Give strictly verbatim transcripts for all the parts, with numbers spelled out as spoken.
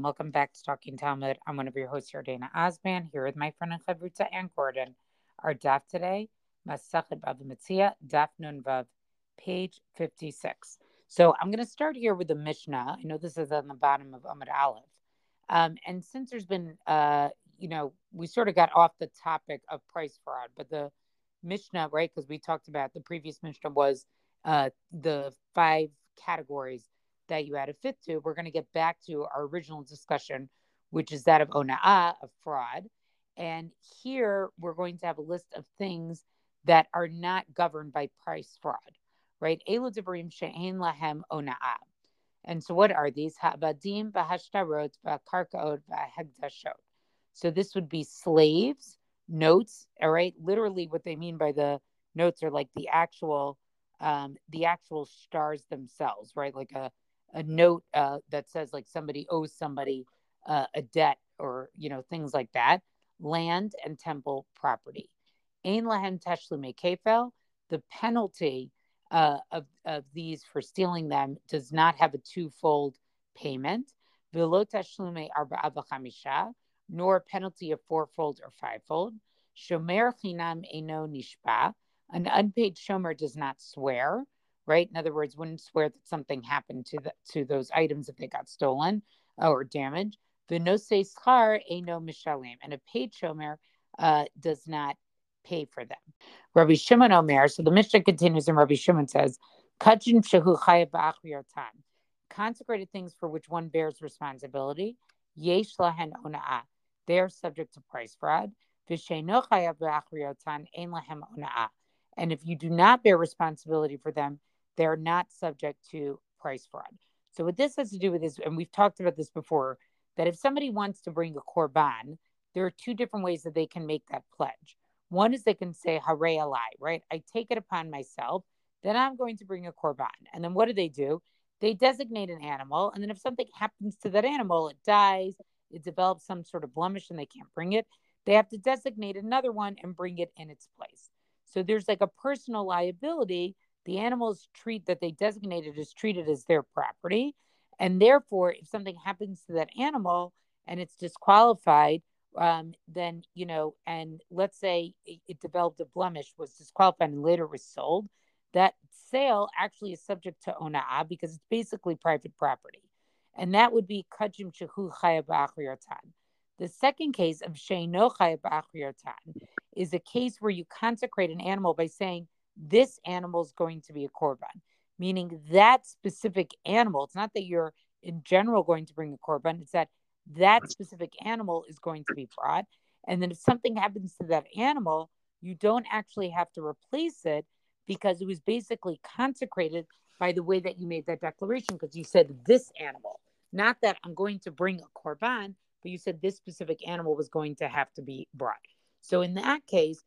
Welcome back to Talking Talmud. I'm one of your hosts, Dana Osman, here with my friend and Chavruta Ann Gordon. Our daf today, Masachet Bava Metzia, daf Nun Vav, page fifty-six. So I'm going to start here with the Mishnah. I know this is on the bottom of Amud Aleph. Um, and since there's been, uh, you know, we sort of got off the topic of price fraud, but the Mishnah, right, because we talked about the previous Mishnah was uh, the five categories that you had to fit to. We're going to get back to our original discussion, which is that of ona'ah, of fraud. And here we're going to have a list of things that are not governed by price fraud, right? Elu devarim she'ein lahem ona'ah. And so what are these? Ha'abadim v'hashtarot v'karkaot v'hegdashot. So this would be slaves, notes, all right? Literally what they mean by the notes are like the actual, um, the actual stars themselves, right? Like a a note uh, that says like somebody owes somebody uh, a debt or, you know, things like that. Land and temple property. Ein lahen teshlume kefel. The penalty uh, of, of these for stealing them does not have a twofold payment. Velo teshlume arba'a v'chamisha, nor a penalty of fourfold or fivefold. Shomer chinam eino nishba. An unpaid shomer does not swear. Right? In other words, wouldn't swear that something happened to the, to those items if they got stolen or damaged. V'nosei schar eino mishalem, and a paid shomer uh, does not pay for them. Rabbi Shimon Omer. So the Mishnah continues, and Rabbi Shimon says, "Kachim shehu chayav ba'achriyatan." Consecrated things for which one bears responsibility. Yesh lahen ona'ah. They are subject to price fraud. V'sheino chayav ba'achriyatan ein lahem ona'ah. And if you do not bear responsibility for them, they're not subject to price fraud. So what this has to do with is, and we've talked about this before, that if somebody wants to bring a korban, there are two different ways that they can make that pledge. One is they can say, Harei alai, right? I take it upon myself that I'm going to bring a korban. And then what do they do? They designate an animal. And then if something happens to that animal, it dies, it develops some sort of blemish and they can't bring it, they have to designate another one and bring it in its place. So there's like a personal liability. The animals treat that they designated is treated as their property. And therefore, if something happens to that animal and it's disqualified, um, then, you know, and let's say it, it developed a blemish, was disqualified and later was sold, that sale actually is subject to ona'ah because it's basically private property. And that would be kachim shehu chayav ba'achriyatan. The second case of sheino chayav ba'achriyatan is a case where you consecrate an animal by saying, this animal is going to be a korban, meaning that specific animal. It's not that you're in general going to bring a korban. It's that that specific animal is going to be brought. And then if something happens to that animal, you don't actually have to replace it because it was basically consecrated by the way that you made that declaration, because you said this animal, not that I'm going to bring a korban, but you said this specific animal was going to have to be brought. So in that case,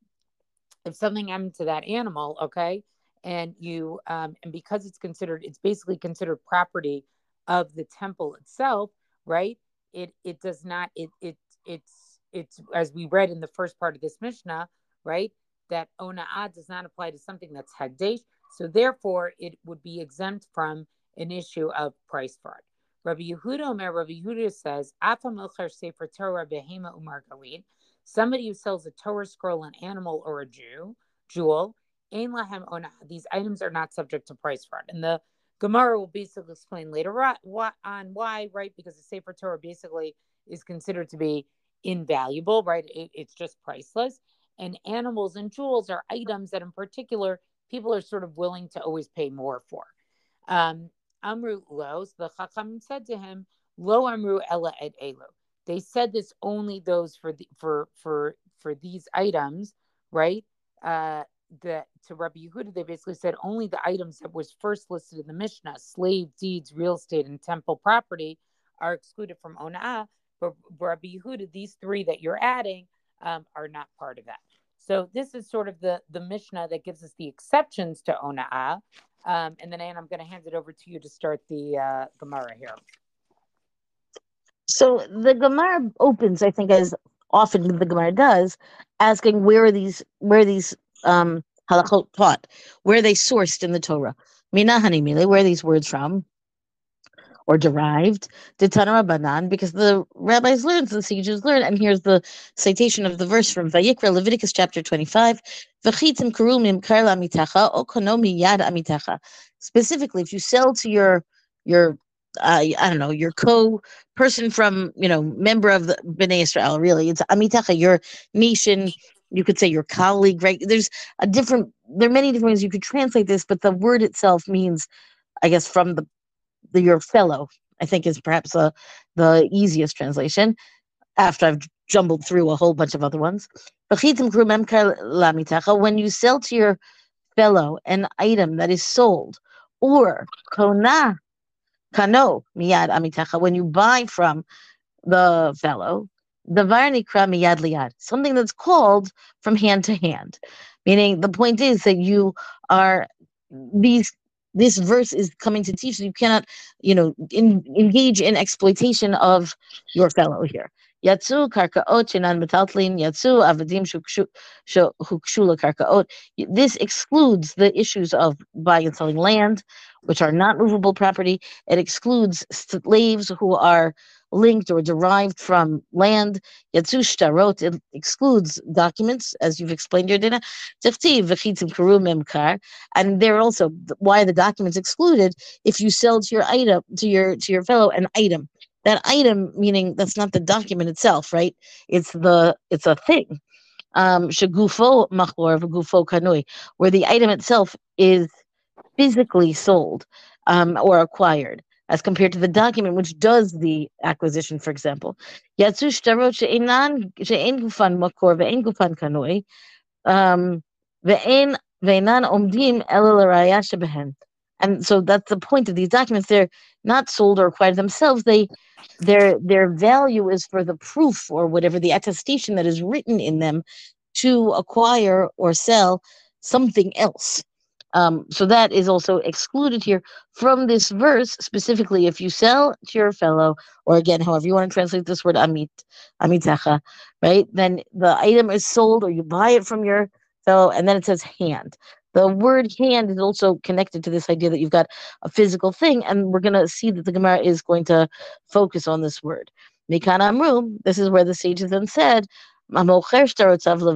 if something happened to that animal, okay, and you, um, and because it's considered, it's basically considered property of the temple itself, right? It it does not, it it it's it's as we read in the first part of this Mishnah, right? That ona'ah does not apply to something that's hagdesh, so therefore it would be exempt from an issue of price fraud. Rabbi Yehuda Omer, Rabbi Yehuda says, "Afa milcher sefer Torah behema umar galid." Somebody who sells a Torah scroll, an animal, or a Jew, jewel, ein lahem ona'ah. These items are not subject to price fraud. And the Gemara will basically explain later on why, right? Because the Sefer Torah basically is considered to be invaluable, right? It, it's just priceless. And animals and jewels are items that in particular, people are sort of willing to always pay more for. Um, Amru lo, so the Chacham said to him, lo amru ela et elu. They said this only those for the, for for for these items, right? Uh, the to Rabbi Yehuda, they basically said only the items that was first listed in the Mishnah, slave deeds, real estate, and temple property, are excluded from ona'ah. But Rabbi Yehuda, these three that you're adding um, are not part of that. So this is sort of the the Mishnah that gives us the exceptions to ona'ah. Um, and then Anne, I'm going to hand it over to you to start the uh, Gemara here. So the Gemara opens, I think, as often the Gemara does, asking where are these where are these um, halachot taught, where are they sourced in the Torah? Mina hanimile, where are these words from? or derived, the Tanara Banan, because the rabbis learned, the sages learned, and here's the citation of the verse from Vayikra, Leviticus chapter twenty-five, V'chitim karumim kar lamitecha, o konomi yad amitecha. Specifically, if you sell to your your uh, I don't know, your co person from, you know, member of the Bnei Israel, really, it's amitecha, your nation. You could say your colleague, right? There's a different, there are many different ways you could translate this, but the word itself means, I guess, from the, the your fellow, I think is perhaps uh, the easiest translation after I've jumbled through a whole bunch of other ones. When you sell to your fellow an item that is sold, or kona, kano, miyad amitecha, when you buy from the fellow, the varnikra miyad liyad, something that's called from hand to hand. Meaning the point is that you are these this verse is coming to teach that you cannot, you know, in, engage in exploitation of your fellow here. Yatsu karkaot shenan metaltlin yatsu avadim hukshu karkaot. This excludes the issues of buying and selling land, which are not movable property. It excludes slaves who are linked or derived from land. Yatsu shtarot, it excludes documents, as you've explained here, Dina. And they're also why the documents excluded if you sell to your item to your to your fellow an item. That item, meaning that's not the document itself, right? It's the it's a thing. Um, shagufo machor v'gufo kanui, where the item itself is physically sold um, or acquired, as compared to the document which does the acquisition, for example. Yatsu shtarot she'enan she'en gufan makor ve'en gufan kanui um, ve'en ve'enan omdim ela l'raya shebehen. And so that's the point of these documents. They're not sold or acquired themselves. They their their value is for the proof or whatever the attestation that is written in them to acquire or sell something else. Um, so that is also excluded here from this verse, specifically if you sell to your fellow, or again, however you want to translate this word, amit, amitecha, right? Then the item is sold or you buy it from your fellow, and then it says hand. The word hand is also connected to this idea that you've got a physical thing, and we're going to see that the Gemara is going to focus on this word. Mikan amru, this is where the sages then said, Mamocher shtarotzav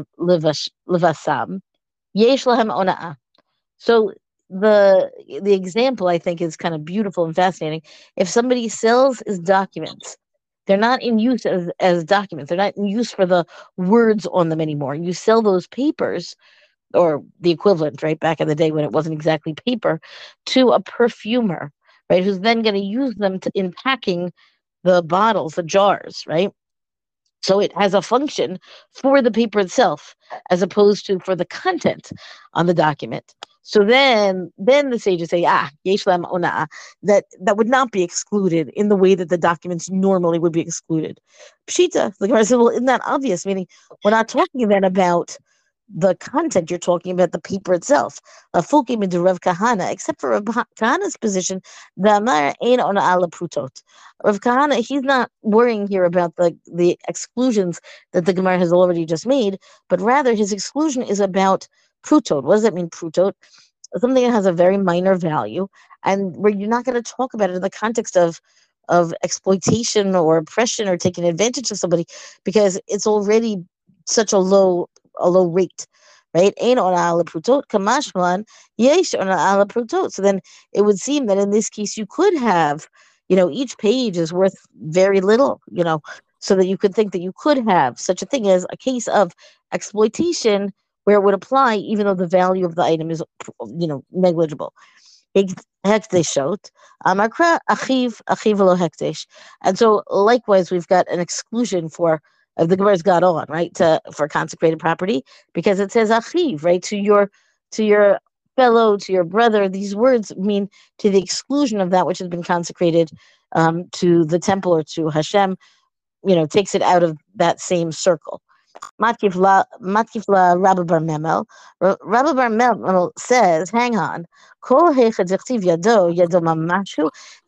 levasam, yesh lahem ona'ah. So the the example, I think, is kind of beautiful and fascinating. If somebody sells his documents, they're not in use as, as documents. They're not in use for the words on them anymore. You sell those papers, or the equivalent, right, back in the day when it wasn't exactly paper, to a perfumer, right, who's then going to use them to, in packing the bottles, the jars, right? So it has a function for the paper itself, as opposed to for the content on the document. So then, then the sages say, ah, yesh lam ona'ah, that that would not be excluded in the way that the documents normally would be excluded. Pshita, the Gemara said, well, isn't that obvious? Meaning, we're not talking then about the content, you're talking about the paper itself. Rav Kahana, except for Rav Kahana's position, the Amar ain on ala prutot. Rav Kahana, he's not worrying here about the, the exclusions that the Gemara has already just made, but rather his exclusion is about prutot. What does that mean, prutot? Something that has a very minor value, and where you're not going to talk about it in the context of of exploitation or oppression or taking advantage of somebody, because it's already such a low a low rate, right? Ain on ala prutot kamashman yesh on ala prutot. So then it would seem that in this case you could have, you know, each page is worth very little, you know, so that you could think that you could have such a thing as a case of exploitation where it would apply, even though the value of the item is, you know, negligible. Hekteshot, amakra achiv achiv lo hektesh, and so likewise we've got an exclusion for. Uh, the Gemara's got on, right, to, for consecrated property, because it says achiv, right, to your to your fellow, to your brother. These words mean to the exclusion of that which has been consecrated um, to the temple or to Hashem, you know, takes it out of that same circle. Matkif la Rabbi Bar Memel. Rabbi Bar Memel says, hang on, kol heicha dichtiv yado yado mamashu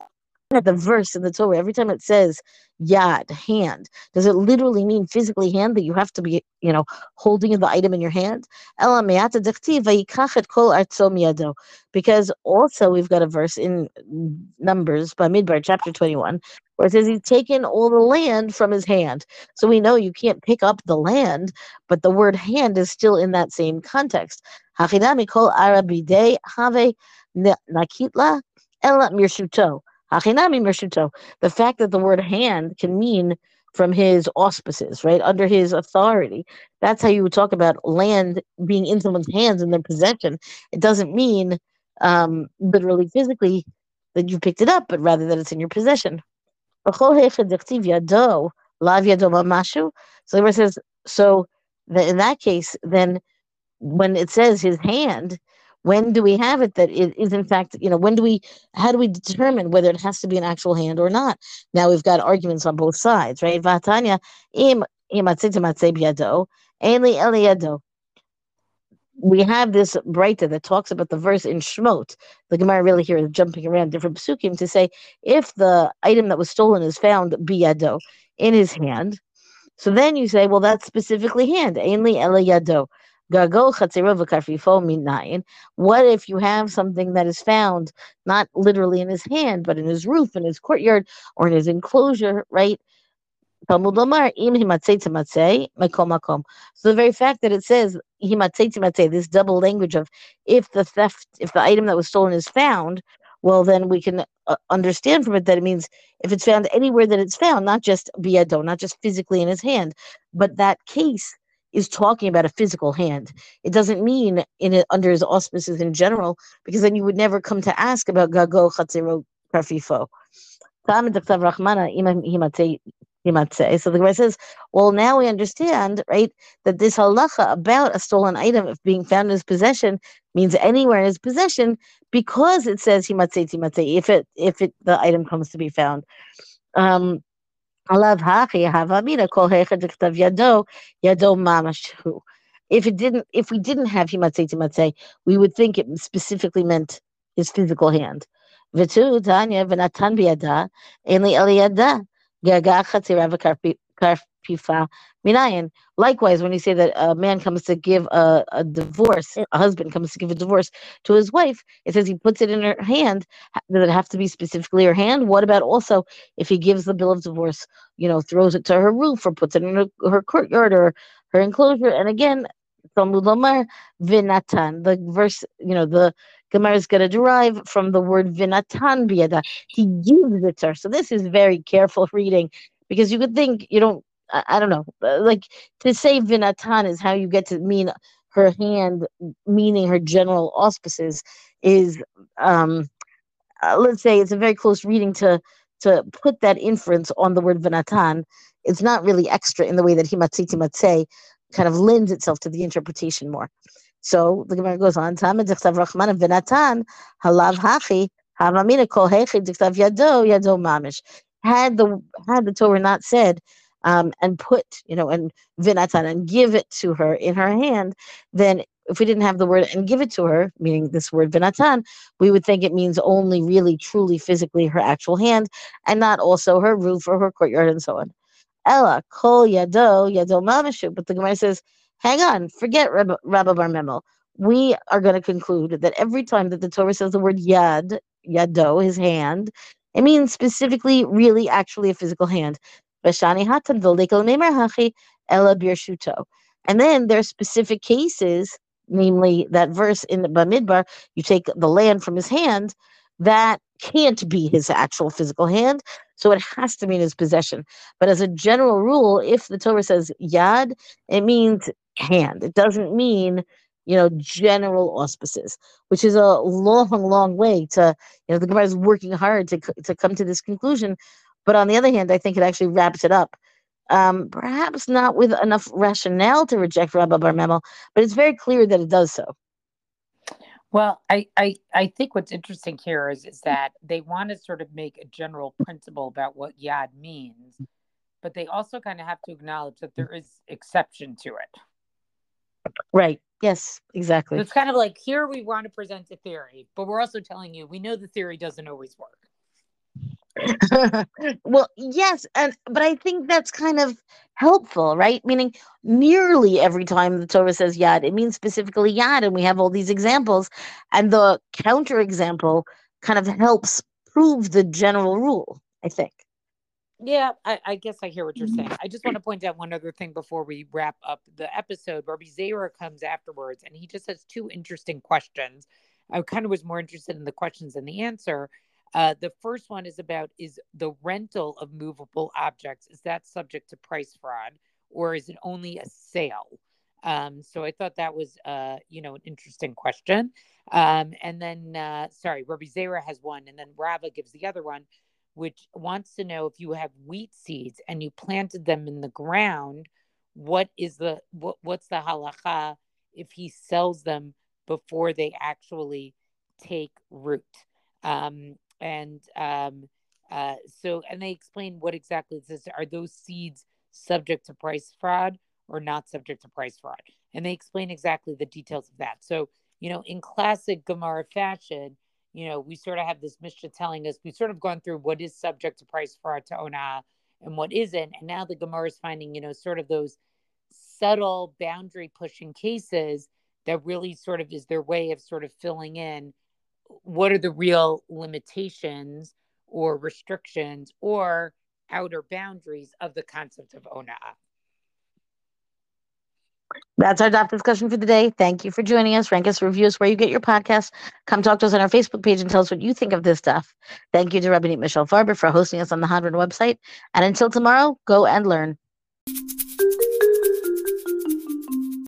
at the verse in the Torah, every time it says yad, hand, does it literally mean physically hand that you have to be, you know, holding the item in your hand? Ela me'ata dechtiv vayikach et kol artzo miyado. Because also we've got a verse in Numbers, Bamidbar, chapter twenty-one, where it says he's taken all the land from his hand. So we know you can't pick up the land, but the word hand is still in that same context. Hachinami kol arabide have nakitla ela mirshuto. Hachinami mirshuto. The fact that the word hand can mean from his auspices, right? Under his authority. That's how you would talk about land being in someone's hands in their possession. It doesn't mean um, literally physically that you picked it up, but rather that it's in your possession. So the verse says, so the, in that case, then when it says his hand, when do we have it that it is in fact, you know, when do we, how do we determine whether it has to be an actual hand or not? Now we've got arguments on both sides, right? Vatanya, im im biyado, eli eliado. We have this Breita that talks about the verse in Shmot. The Gemara really here is jumping around different psukim to say if the item that was stolen is found biyado, in his hand, so then you say, well, that's specifically hand. Ainli ela yado. Gago chatzero v'karfifo minayin. What if you have something that is found not literally in his hand, but in his roof, in his courtyard, or in his enclosure, right? Talmud Lomar, im himatzei tamatzei, makom makom. So the very fact that it says himatzei tamatzei, this double language of if the theft, if the item that was stolen is found, well, then we can uh, understand from it that it means if it's found anywhere that it's found, not just biyado, not just physically in his hand, but that case is talking about a physical hand. It doesn't mean in it under his auspices in general, because then you would never come to ask about gago chatzero karfifo. So the Gemara says, well, now we understand, right, that this halacha about a stolen item of being found in his possession means anywhere in his possession because it says himatzei timatzei, if it if it the item comes to be found. Um Alav hachi havamina kol hechad yado yado mamashu. If it didn't, if we didn't have himatzei timatzei, we would think it specifically meant his physical hand. V'tu tanya v'natan biyada enli eliyada gaga chatzira v'karpifa minayin. Likewise, when you say that a man comes to give a, a divorce, a husband comes to give a divorce to his wife, it says he puts it in her hand. Does it have to be specifically her hand? What about also if he gives the bill of divorce, you know, throws it to her roof or puts it in her, her courtyard or her enclosure? And again, Talmud Lomar vinatan. The verse, you know, the Gemara is going to derive from the word vinatan biyada. He gives it to her. So this is very careful reading because you could think you don't. I, I don't know, like to say vinatan is how you get to mean her hand, meaning her general auspices is. Um, uh, let's say it's a very close reading to to put that inference on the word vinatan. It's not really extra in the way that himatziti matzeh kind of lends itself to the interpretation more. So the Gemara goes on, Tamid dichtav rachman vinatan halav hachi havamina kol hechi dichtav yado yado mamish. Had the had the Torah not said um, and put, you know, and vinatan and give it to her in her hand, then if we didn't have the word and give it to her, meaning this word vinatan, we would think it means only really, truly, physically her actual hand and not also her roof or her courtyard and so on. Ella, kol yado, yado mamashu. But the Gemara says, hang on, forget Rabbi, Rabbi Bar Memel. We are going to conclude that every time that the Torah says the word yad, yado, his hand, it means specifically, really, actually a physical hand. Vashani hatan v'lekel nemer hachi ella birshuto. And then there are specific cases, namely that verse in the Bamidbar, you take the land from his hand, that can't be his actual physical hand, so it has to be in his possession. But as a general rule, if the Torah says yad, it means hand. It doesn't mean, you know, general auspices, which is a long, long way to, you know, the Gemara is working hard to to come to this conclusion. But on the other hand, I think it actually wraps it up. Um, perhaps not with enough rationale to reject Rabbi Bar Memel, but it's very clear that it does so. Well, I, I, I think what's interesting here is, is that they want to sort of make a general principle about what yad means, but they also kind of have to acknowledge that there is exception to it. Right. Yes, exactly. So it's kind of like, here we want to present a theory, but we're also telling you, we know the theory doesn't always work. Well, yes, and but I think that's kind of helpful, right? Meaning, nearly every time the Torah says yad, it means specifically yad, and we have all these examples, and the counterexample kind of helps prove the general rule, I think. Yeah, I, I guess I hear what you're saying. I just want to point out one other thing before we wrap up the episode. Rabbi Zera comes afterwards, and he just has two interesting questions. I kind of was more interested in the questions than the answer. Uh, the first one is about, is the rental of movable objects, is that subject to price fraud, or is it only a sale? Um, so I thought that was, uh, you know, an interesting question. Um, and then, uh, sorry, Rabbi Zera has one, and then Rava gives the other one, which wants to know, if you have wheat seeds and you planted them in the ground, what is the what what's the halacha if he sells them before they actually take root? Um, and um, uh, so, and they explain what exactly this is. Are those seeds subject to price fraud or not subject to price fraud? And they explain exactly the details of that. So, you know, in classic Gemara fashion, you know, we sort of have this Mishnah telling us, we've sort of gone through what is subject to price fraud to ona and what isn't. And now the Gemara is finding, you know, sort of those subtle boundary pushing cases that really sort of is their way of sort of filling in what are the real limitations or restrictions or outer boundaries of the concept of ona. That's our daf discussion for the day. Thank you for joining us. Rank us, review us where you get your podcasts. Come talk to us on our Facebook page and tell us what you think of this stuff. Thank you to Rabbanit Michelle Farber for hosting us on the Hadran website. And until tomorrow, go and learn.